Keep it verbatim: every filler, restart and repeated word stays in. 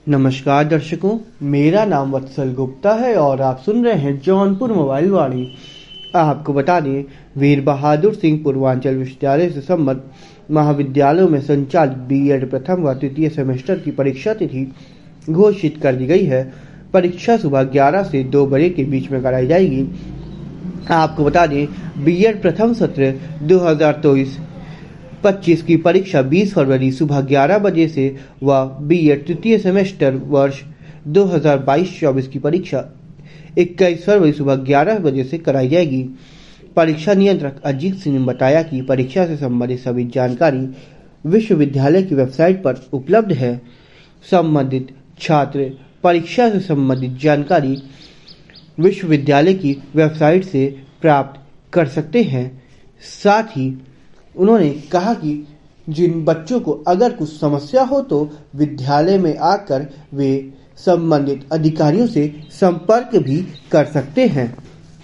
नमस्कार दर्शकों, मेरा नाम वत्सल गुप्ता है और आप सुन रहे हैं जौनपुर मोबाइल वाणी। आपको बता दें, वीर बहादुर सिंह पूर्वांचल विश्वविद्यालय से संबद्ध महाविद्यालयों में संचालित बीएड प्रथम व तृतीय सेमेस्टर की परीक्षा तिथि घोषित कर दी गई है। परीक्षा सुबह ग्यारह से दो बजे के बीच में कराई जाएगी। आपको बता दें, बीएड प्रथम सत्र दो हज़ार तेईस पच्चीस की परीक्षा बीस फरवरी सुबह ग्यारह बजे से व बीएड तृतीय सेमेस्टर वर्ष दो हज़ार बाईस चौबीस की परीक्षा इक्कीस फरवरी सुबह ग्यारह बजे से कराई जाएगी। परीक्षा नियंत्रक अजीत सिंह ने बताया कि परीक्षा से संबंधित सभी जानकारी विश्वविद्यालय की वेबसाइट पर उपलब्ध है। संबंधित छात्र परीक्षा से संबंधित जानकारी विश्वविद्यालय की वेबसाइट से प्राप्त कर सकते हैं। साथ ही उन्होंने कहा कि जिन बच्चों को अगर कुछ समस्या हो तो विद्यालय में आकर वे संबंधित अधिकारियों से संपर्क भी कर सकते हैं।